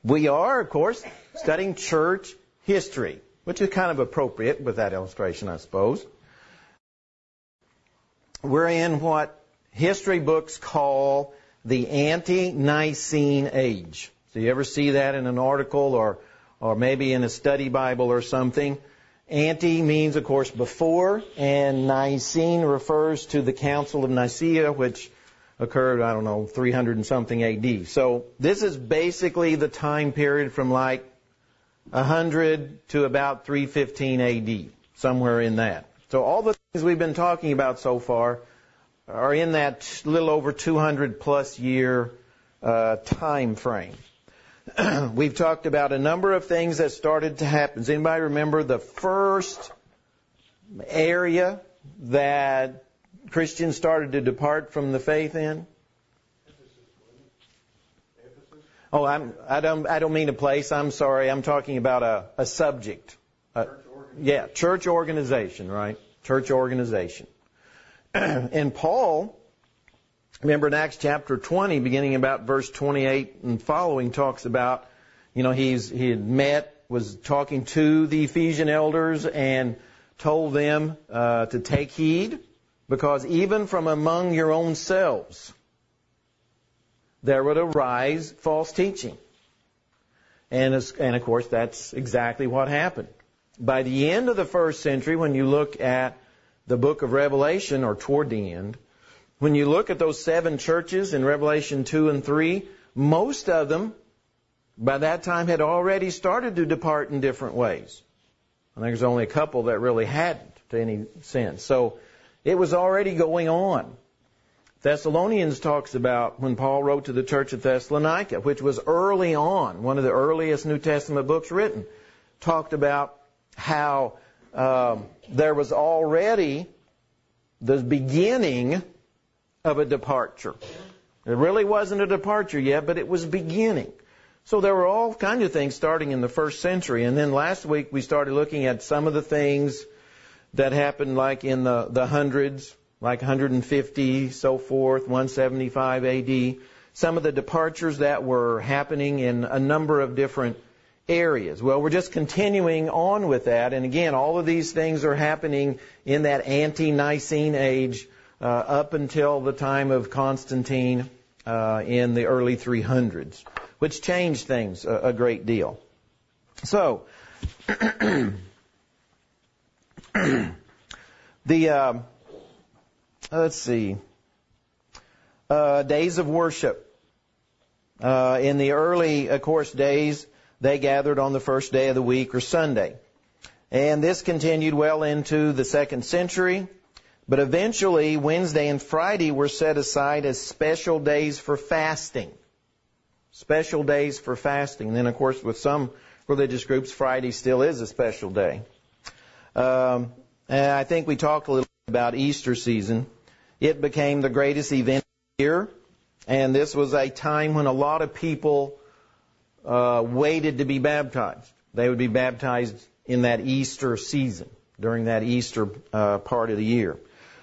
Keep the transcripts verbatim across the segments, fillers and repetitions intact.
We are, of course, studying church history, which is kind of appropriate with that illustration, I suppose. We're in what history books call the ante-Nicene age. So you ever see that in an article or, or maybe in a study Bible or something? Ante means, of course, before, and Nicene refers to the Council of Nicaea, which occurred, I don't know, three hundred and something A D. So this is basically the time period from like one hundred to about three fifteen A D, somewhere in that. So all the things we've been talking about so far are in that little over two hundred plus year uh, time frame. We've talked about a number of things that started to happen. Does anybody remember the first area that Christians started to depart from the faith in? Oh, I'm, I don't. I don't mean a place. I'm sorry. I'm talking about a, a subject. Uh, yeah, church organization, right? Church organization. And Paul, remember in Acts chapter twenty, beginning about verse twenty-eight and following, talks about, you know, he's he had met, was talking to the Ephesian elders and told them uh, to take heed, because even from among your own selves there would arise false teaching. And, and of course, that's exactly what happened. By the end of the first century, when you look at the book of Revelation, or toward the end, when you look at those seven churches in Revelation two and three, most of them, by that time, had already started to depart in different ways. I think there's only a couple that really hadn't, to any sense. So it was already going on. Thessalonians talks about when Paul wrote to the church at Thessalonica, which was early on, one of the earliest New Testament books written, talked about how um, there was already the beginning of a departure. It really wasn't a departure yet, but it was beginning. So there were all kinds of things starting in the first century. And then last week we started looking at some of the things that happened like in the, the hundreds, like one hundred fifty, so forth, one seventy-five A D. Some of the departures that were happening in a number of different areas. Well, we're just continuing on with that. And again, all of these things are happening in that ante-Nicene age uh, up until the time of Constantine uh, in the early three hundreds, which changed things a, a great deal. So, the, uh, let's see, uh, days of worship. Uh, in the early, of course, days, they gathered on the first day of the week, or Sunday. And this continued well into the second century. But eventually, Wednesday and Friday were set aside as special days for fasting. Special days for fasting. And then, of course, with some religious groups, Friday still is a special day. Um, and I think we talked a little bit about Easter season. It became the greatest event of the year. And this was a time when a lot of people uh, waited to be baptized. They would be baptized in that Easter season, during that Easter uh, part of the year.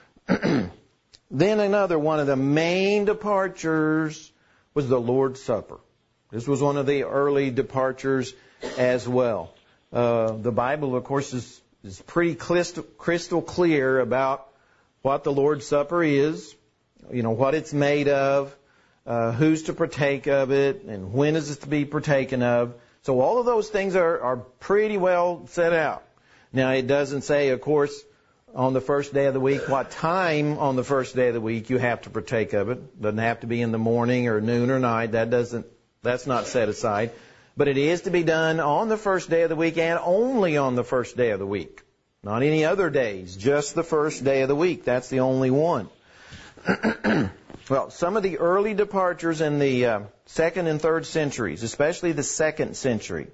Then another one of the main departures was the Lord's Supper. This was one of the early departures as well. Uh, the Bible, of course, is, is pretty crystal, crystal clear about what the Lord's Supper is, you know, what it's made of, uh, who's to partake of it, and when is it to be partaken of. So all of those things are, are pretty well set out. Now, it doesn't say, of course, on the first day of the week, what time on the first day of the week you have to partake of it. Doesn't have to be in the morning or noon or night. That doesn't, that's not set aside. But it is to be done on the first day of the week and only on the first day of the week. Not any other days, just the first day of the week. That's the only one. Well, some of the early departures in the uh, second and third centuries, especially the second century,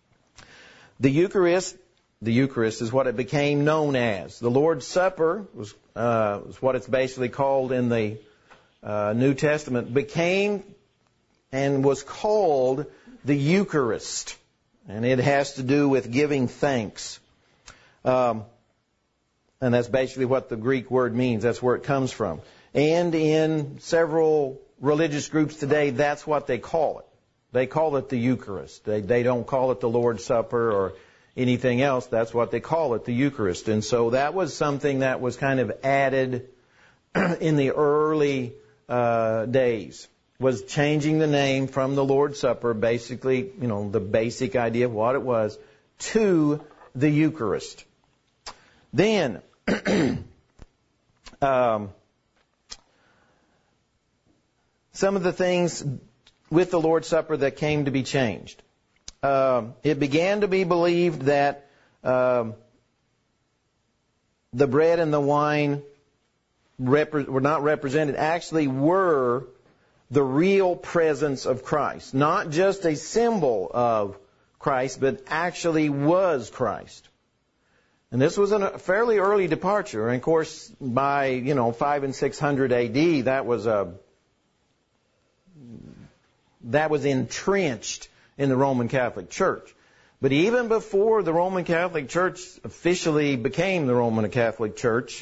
the Eucharist, the Eucharist is what it became known as. The Lord's Supper was, uh, was what it's basically called in the uh, New Testament, became and was called the Eucharist. And it has to do with giving thanks. Um, and that's basically what the Greek word means. That's where it comes from. And in several religious groups today, that's what they call it. They call it the Eucharist. They, they don't call it the Lord's Supper or anything else. That's what they call it, the Eucharist. And so that was something that was kind of added in the early uh, days, was changing the name from the Lord's Supper, basically, you know, the basic idea of what it was, to the Eucharist. Then, um, some of the things with the Lord's Supper that came to be changed. Um, it began to be believed that um, the bread and the wine repre- were not represented, actually were the real presence of Christ. Not just a symbol of Christ, but actually was Christ. And this was a fairly early departure. And of course, by, you know, five and six hundred A D, that was a that was entrenched in the Roman Catholic Church. But even before the Roman Catholic Church officially became the Roman Catholic Church,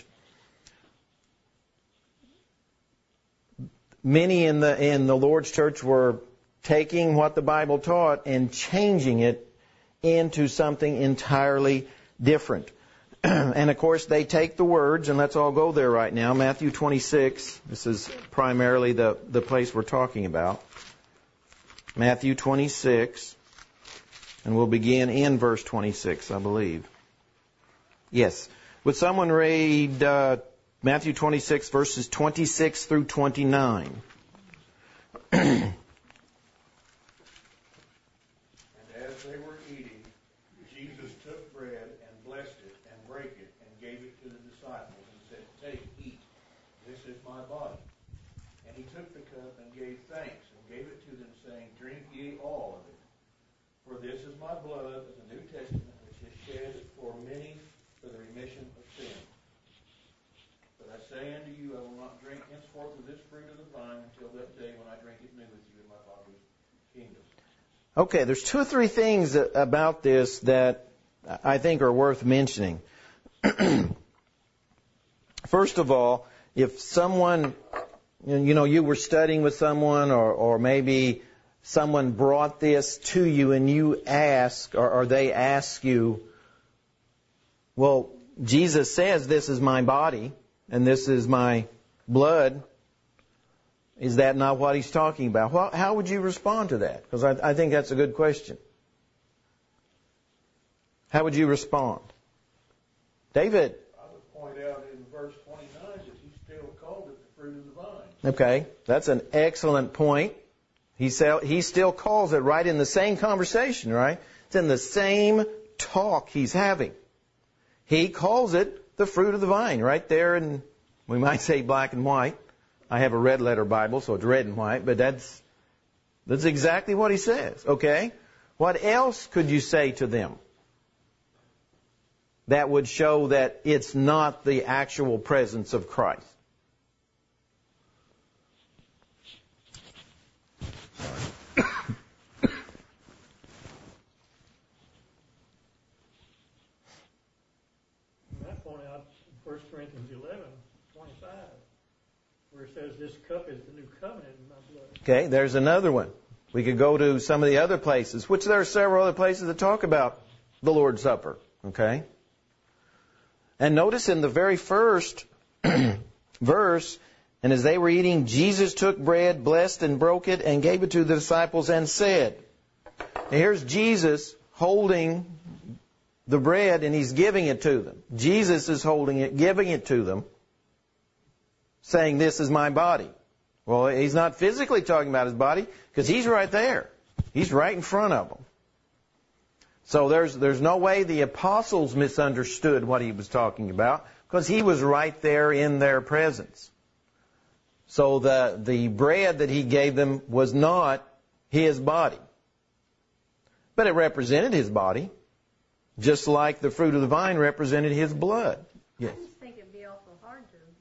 many in the in the Lord's Church were taking what the Bible taught and changing it into something entirely different. And of course, they take the words, and let's all go there right now. Matthew twenty-six. This is primarily the, the place we're talking about. Matthew twenty-six. And we'll begin in verse twenty-six, I believe. Yes. Would someone read uh, Matthew twenty-six, verses twenty-six through twenty-nine? And as they were eating, Jesus took bread and blessed it and brake it and gave it to the disciples and said, "Take, eat. This is my body." And he took the cup and gave thanks and gave it to them, saying, "Drink ye all of it. For this is my blood of the New Testament, which is shed for many for the remission of sins. But I say unto you, I will not drink henceforth of this fruit of the vine until that day when I drink it new with you in my Father's kingdom." Okay, there's two or three things about this that I think are worth mentioning. First of all, if someone, you know, you were studying with someone, or, or maybe someone brought this to you and you ask, or, or they ask you, well, Jesus says this is my body and this is my blood. Is that not what he's talking about? Well, how would you respond to that? Because I, I think that's a good question. How would you respond? David? I would point out in verse twenty-nine that he still called it the fruit of the vine. Okay, that's an excellent point. He, sell, he still calls it right in the same conversation, right? It's in the same talk he's having. He calls it the fruit of the vine right there, and we might say black and white. I have a red letter Bible, so it's red and white, but that's that's exactly what he says, okay? What else could you say to them that would show that it's not the actual presence of Christ? First Corinthians eleven, twenty-five, where it says, "This cup is the new covenant in my blood." Okay, there's another one. We could go to some of the other places, which there are several other places that talk about the Lord's Supper. Okay? And notice in the very first verse, "And as they were eating, Jesus took bread, blessed and broke it, and gave it to the disciples and said." And here's Jesus holding the bread, and he's giving it to them. Jesus is holding it, giving it to them, saying, "This is my body." Well, he's not physically talking about his body, because he's right there. He's right in front of them. So there's there's no way the apostles misunderstood what he was talking about, because he was right there in their presence. So the the bread that he gave them was not his body, but it represented his body. Just like the fruit of the vine represented his blood. Yes. I just think it'd be awful hard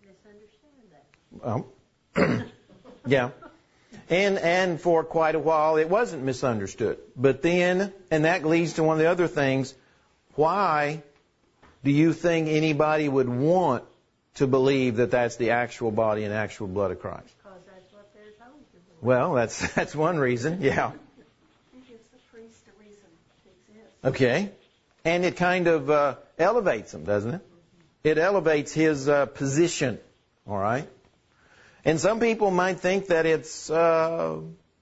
to misunderstand that. Um, yeah. And and for quite a while it wasn't misunderstood. But then, and that leads to one of the other things, why do you think anybody would want to believe that that's the actual body and actual blood of Christ? Because that's what they're told to believe. Well, that's that's one reason, yeah. Okay? And it kind of uh, elevates him, doesn't it? It elevates his uh, position. All right? And some people might think that it's uh,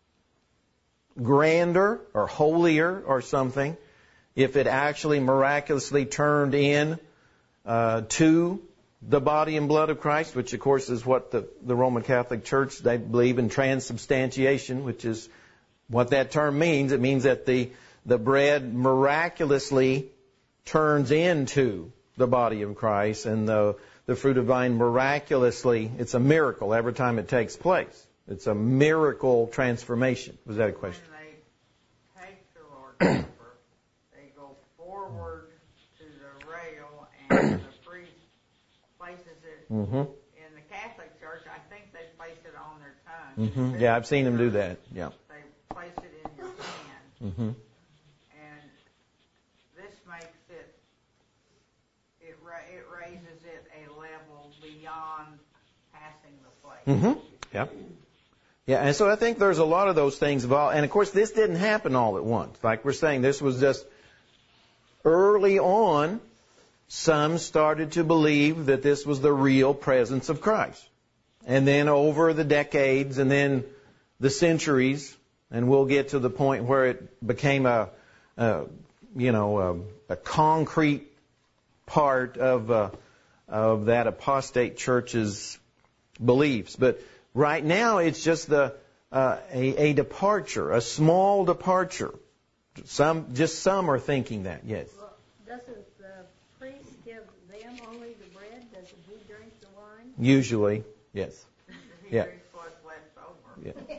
grander or holier or something if it actually miraculously turned in uh, to the body and blood of Christ, which of course is what the, the Roman Catholic Church, they believe in transubstantiation, which is what that term means. It means that the, the bread miraculously turns into the body of Christ, and the, the fruit of vine miraculously, it's a miracle every time it takes place. It's a miracle transformation. Was that a question? When they take the Lord's Supper, they go forward to the rail, and the priest places it. Mm-hmm. In the Catholic Church, I think they place it on their tongue. Mm-hmm. Yeah, I've seen them do that. Yeah. They place it in your hand. Mm-hmm. And this makes it, it, ra- it raises it a level beyond passing the plate. Mm-hmm. Yeah. Yeah, and so I think there's a lot of those things involved. And of course, this didn't happen all at once. Like we're saying, this was just early on, some started to believe that this was the real presence of Christ. And then over the decades and then the centuries, and we'll get to the point where it became a, a you know, a, a concrete part of uh, of that apostate church's beliefs. But right now, it's just the uh, a, a departure, a small departure. Some, just some are thinking that. Yes. Well, doesn't the priest give them only the bread? Doesn't he drink the wine? Usually, yes. He Yeah. drinks what's left over. Yeah.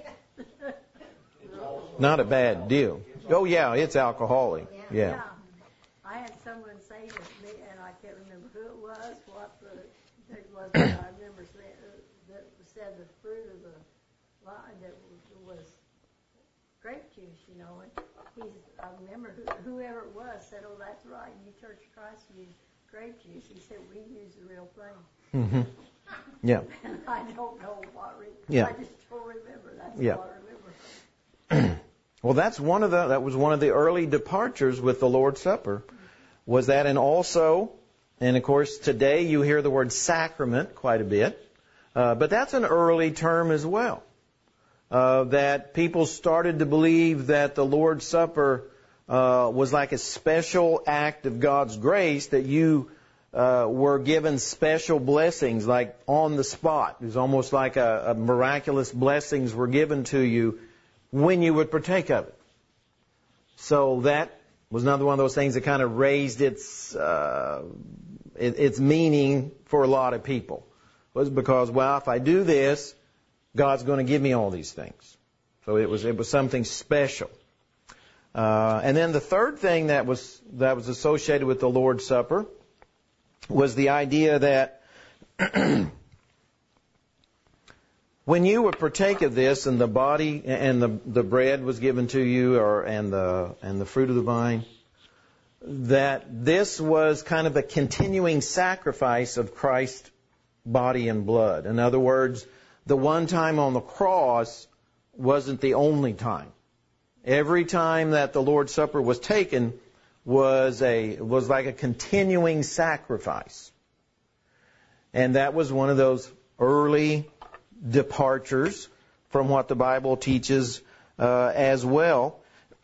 Not a bad deal. Oh yeah, it's alcoholic. Yeah. I had someone say to me, and I can't remember who it was, what the it was. But I remember saying, uh, that said the fruit of the vine that was, was grape juice, you know. And he's, I remember who, whoever it was said, "Oh, that's right. You Church of Christ use grape juice." He said, "We use the real thing." Mm-hmm. Yeah. And I don't know what. Re- Yeah. I just don't remember. That's Yeah. all I remember. Well, that's one of the that was one of the early departures with the Lord's Supper, was that, and also, and of course today you hear the word sacrament quite a bit, uh, but that's an early term as well. Uh, that people started to believe that the Lord's Supper uh, was like a special act of God's grace, that you uh, were given special blessings, like on the spot. It was almost like a, a miraculous blessings were given to you when you would partake of it. So that was another one of those things that kind of raised its uh, it, its meaning for a lot of people. It was because, well, if I do this, God's going to give me all these things. So it was it was something special. Uh, and then the third thing that was that was associated with the Lord's Supper was the idea that when you would partake of this, and the body and the the bread was given to you, or and the and the fruit of the vine, that this was kind of a continuing sacrifice of Christ's body and blood. In other words, the one time on the cross wasn't the only time. Every time that the Lord's Supper was taken was a was like a continuing sacrifice. And that was one of those early departures from what the Bible teaches uh, as well.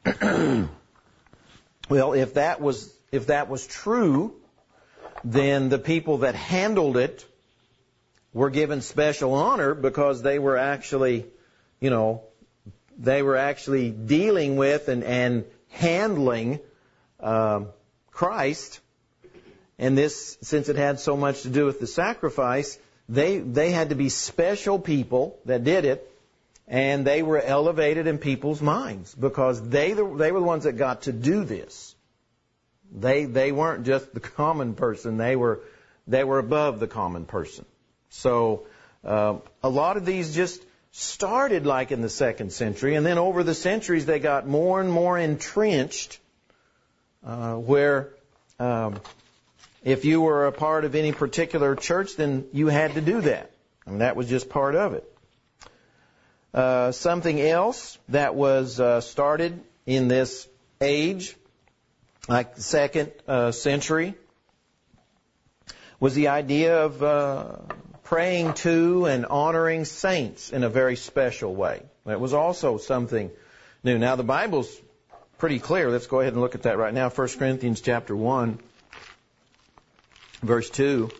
Well, if that was if that was true, then the people that handled it were given special honor, because they were actually, you know, they were actually dealing with and, and handling um, Christ. And this, since it had so much to do with the sacrifice, they they had to be special people that did it, and they were elevated in people's minds because they they were the ones that got to do this. They they weren't just the common person; they were they were above the common person. So uh, a lot of these just started like in the second century, and then over the centuries they got more and more entrenched, uh, where um, if you were a part of any particular church, then you had to do that. I mean, that was just part of it. Uh, something else that was uh, started in this age like the second uh, century, was the idea of uh, praying to and honoring saints in a very special way. That was also something new. Now, the Bible's pretty clear. Let's go ahead and look at that right now. First Corinthians chapter one, verse two.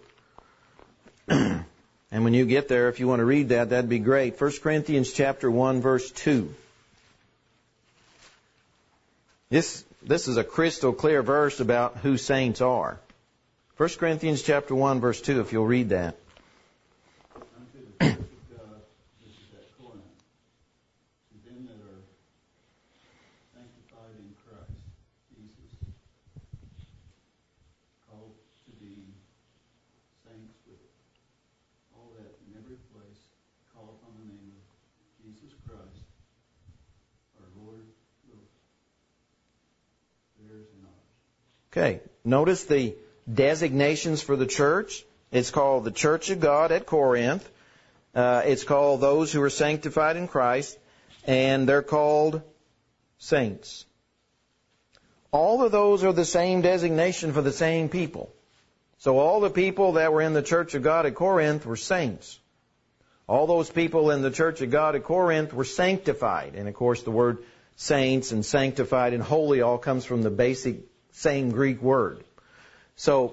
And when you get there, if you want to read that, that'd be great. First Corinthians chapter one, verse two. This this is a crystal clear verse about who saints are. First Corinthians chapter one, verse two, if you'll read that. Okay, notice the designations for the church. It's called the Church of God at Corinth. Uh, it's called those who are sanctified in Christ, and they're called saints. All of those are the same designation for the same people. So all the people that were in the Church of God at Corinth were saints. All those people in the Church of God at Corinth were sanctified. And of course the word saints and sanctified and holy all comes from the basic same Greek word. So,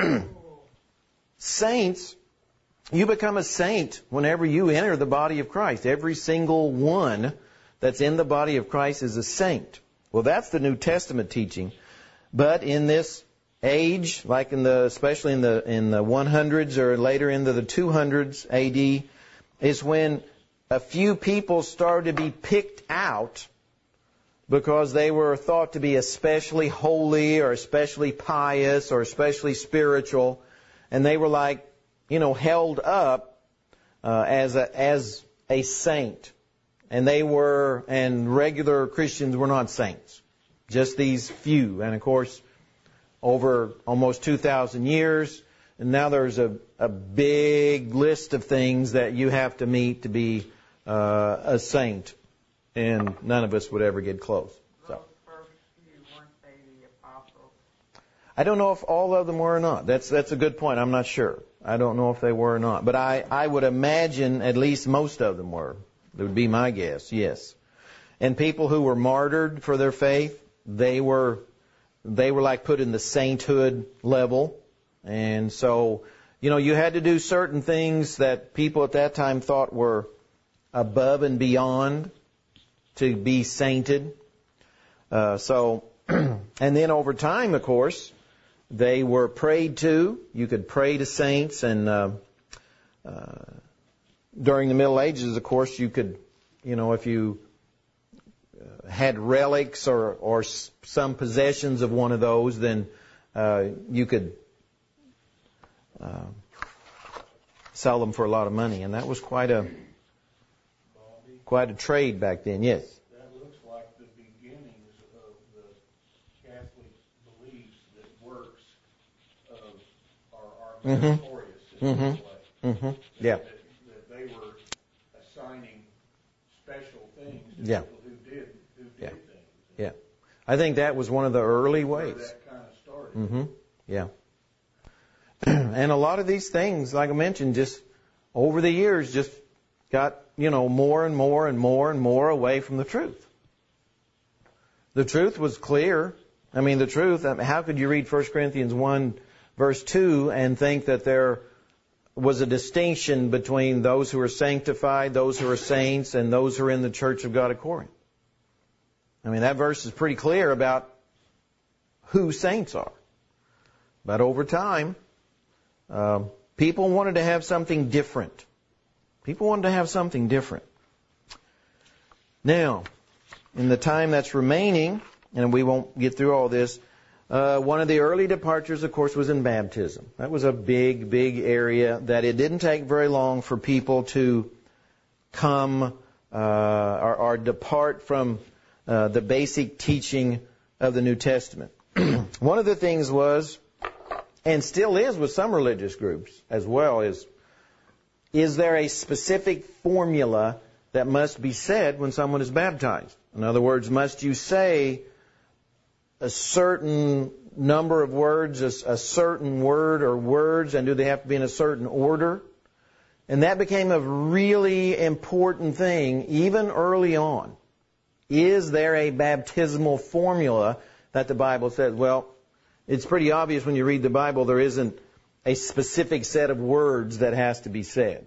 saints, you become a saint whenever you enter the body of Christ. Every single one that's in the body of Christ is a saint. Well, that's the New Testament teaching. But in this age, like in the, especially in the in the hundreds or later into the two hundreds A D, is when a few people started to be picked out because they were thought to be especially holy or especially pious or especially spiritual, and they were like, you know, held up uh, as a as a saint. And they were, and regular Christians were not saints. Just these few. And of course, over almost two thousand years, and now there's a, a big list of things that you have to meet to be uh, a saint. And none of us would ever get close. So. Those first few, weren't they the apostles? I don't know if all of them were or not. That's that's a good point. I'm not sure. I don't know if they were or not. But I, I would imagine at least most of them were. That would be my guess, yes. And people who were martyred for their faith, they were they were like put in the sainthood level. And so, you know, you had to do certain things that people at that time thought were above and beyond to be sainted. Uh, so, and then over time, of course, they were prayed to. You could pray to saints, and uh, uh, during the Middle Ages, of course, you could, you know, if you uh, had relics or, or some possessions of one of those, then uh, you could uh, sell them for a lot of money, and that was quite a Quite a trade back then, yes. That looks like the beginnings of the Catholic beliefs that works of are, are victorious mm-hmm. in mm-hmm. this way. Mm-hmm. Yeah. That, that they were assigning special things to yeah. people who did who did yeah. things. Yeah. I think that was one of the early Where ways. that kind of started. Mm-hmm. Yeah. And a lot of these things, like I mentioned, just over the years, just got, you know, more and more and more and more away from the truth. The truth was clear. I mean, the truth, I mean, how could you read First Corinthians one, verse two, and think that there was a distinction between those who are sanctified, those who are saints, and those who are in the Church of God at Corinth? I mean, that verse is pretty clear about who saints are. But over time, uh, people wanted to have something different. People wanted to have something different. Now, in the time that's remaining, and we won't get through all this, uh, one of the early departures, of course, was in baptism. That was a big, big area that it didn't take very long for people to come uh, or, or depart from uh, the basic teaching of the New Testament. One of the things was, and still is with some religious groups as well, is Is there a specific formula that must be said when someone is baptized? In other words, must you say a certain number of words, a, a certain word or words, and do they have to be in a certain order? And that became a really important thing even early on. Is there a baptismal formula that the Bible says? Well, it's pretty obvious when you read the Bible there isn't a specific set of words that has to be said.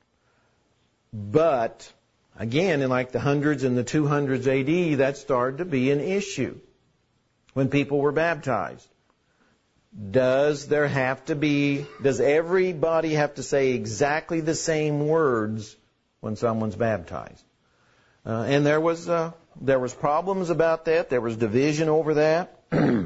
But, again, in like the hundreds and the two hundreds A D, that started to be an issue when people were baptized. Does there have to be, does everybody have to say exactly the same words when someone's baptized? Uh, and there was uh, there was problems about that. There was division over that, uh,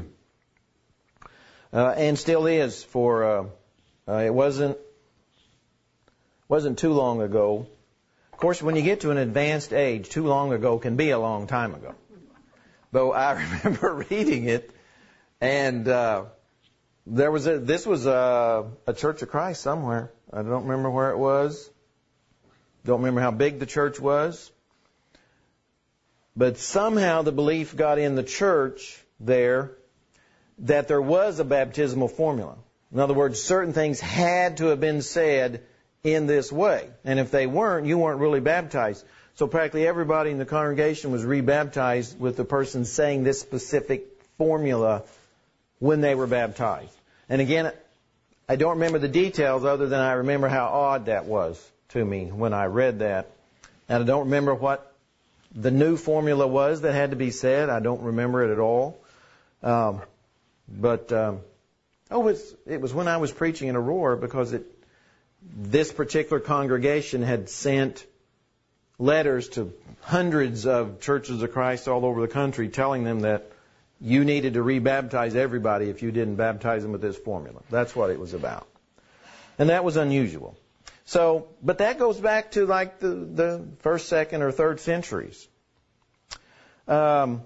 and still is. For uh, uh, it wasn't wasn't too long ago. Of course, when you get to an advanced age, too long ago can be a long time ago. But I remember reading it, and uh, there was a, this was a, a Church of Christ somewhere. I don't remember where it was. Don't remember how big the church was. But somehow the belief got in the church there that there was a baptismal formula. In other words, certain things had to have been said in this way. And if they weren't, you weren't really baptized. So practically everybody in the congregation was rebaptized with the person saying this specific formula when they were baptized. And again, I don't remember the details other than I remember how odd that was to me when I read that. And I don't remember what the new formula was that had to be said. I don't remember it at all. Um, but, um, oh, it's, it was when I was preaching in Aurora, because it, this particular congregation had sent letters to hundreds of churches of Christ all over the country telling them that you needed to rebaptize everybody if you didn't baptize them with this formula. That's what it was about. And that was unusual. So, but that goes back to like the, the first, second, or third centuries. Um,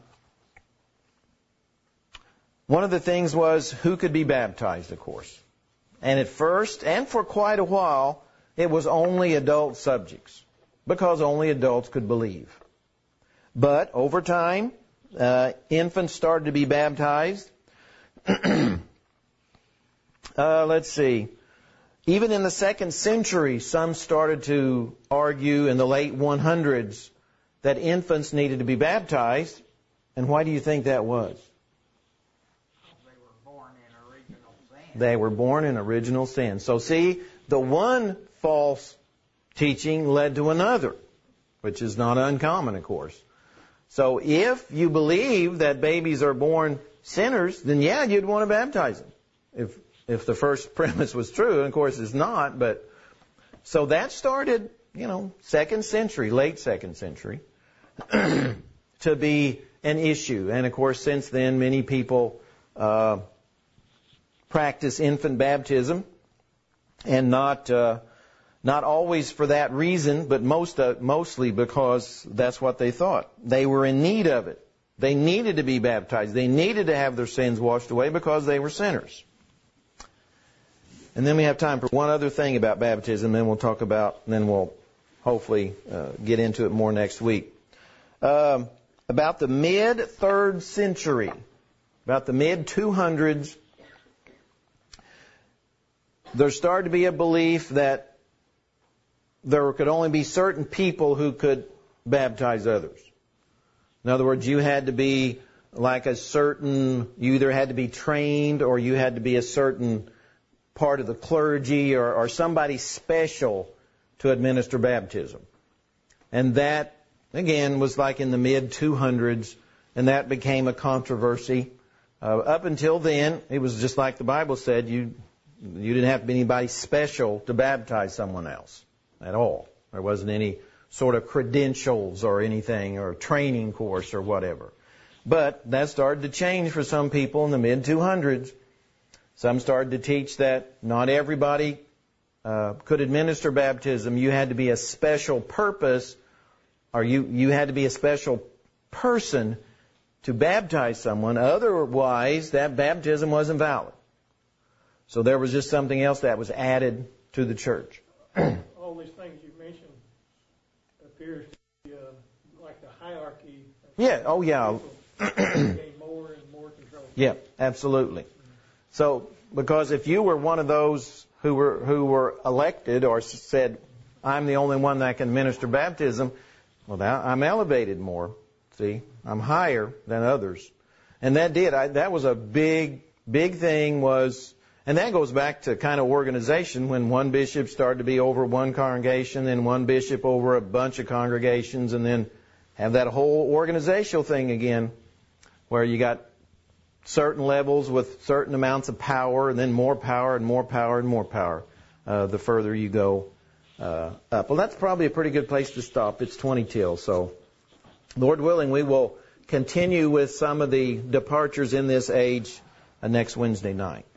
one of the things was who could be baptized, of course. And at first, and for quite a while, it was only adult subjects, because only adults could believe. But over time, uh, infants started to be baptized. uh, let's see. Even in the second century, some started to argue in the late hundreds that infants needed to be baptized. And why do you think that was? They were born in original sin. They were born in original sin. So see, the one false teaching led to another, which is not uncommon, of course. So if you believe that babies are born sinners, then yeah, you'd want to baptize them. If If the first premise was true, and of course it's not, but so that started, you know, second century, late second century, to be an issue. And of course, since then, many people uh, practice infant baptism, and not uh, not always for that reason, but most uh, mostly because that's what they thought. They were in need of it. They needed to be baptized. They needed to have their sins washed away because they were sinners. And then we have time for one other thing about baptism, then we'll talk about, and then we'll hopefully uh, get into it more next week. Um, about the mid-third century, about the mid two hundreds, there started to be a belief that there could only be certain people who could baptize others. In other words, you had to be like a certain, you either had to be trained or you had to be a certain part of the clergy or, or somebody special to administer baptism. And that, again, was like in the mid two hundreds, and that became a controversy. Uh, up until then, it was just like the Bible said, you you didn't have to be anybody special to baptize someone else at all. There wasn't any sort of credentials or anything or training course or whatever. But that started to change for some people in the mid two hundreds. Some started to teach that not everybody uh, could administer baptism. You had to be a special purpose, or you, you had to be a special person to baptize someone. Otherwise, that baptism wasn't valid. So there was just something else that was added to the church. All these things you mentioned appears to be uh, like the hierarchy. Yeah, oh yeah. Gain more and more control Yeah, absolutely. So, because if you were one of those who were who were elected or said, I'm the only one that can minister baptism, well, now I'm elevated more. See, I'm higher than others. And that did, I, that was a big, big thing was, and that goes back to kind of organization when one bishop started to be over one congregation, then one bishop over a bunch of congregations, and then have that whole organizational thing again where you got certain levels with certain amounts of power, and then more power and more power and more power uh, the further you go uh, up. Well, that's probably a pretty good place to stop. It's twenty till, so Lord willing, we will continue with some of the departures in this age uh, next Wednesday night.